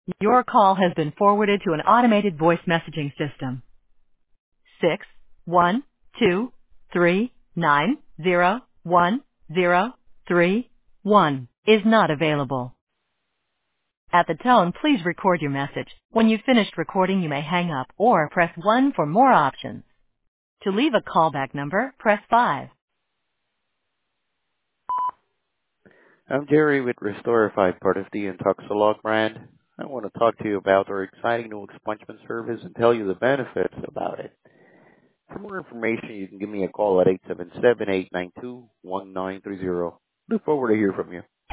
Your call has been forwarded to an automated voice messaging system. 61223901031 is not available. At the tone, please record your message. When you've finished recording, you may hang up or press 1 for more options. To leave a callback number, press 5. I'm Jerry with Restorify, part of the Intoxilog brand. I want to talk to you about our exciting new expungement service and tell you the benefits about it. For more information, you can give me a call at 877-892-1930. Look forward to hearing from you.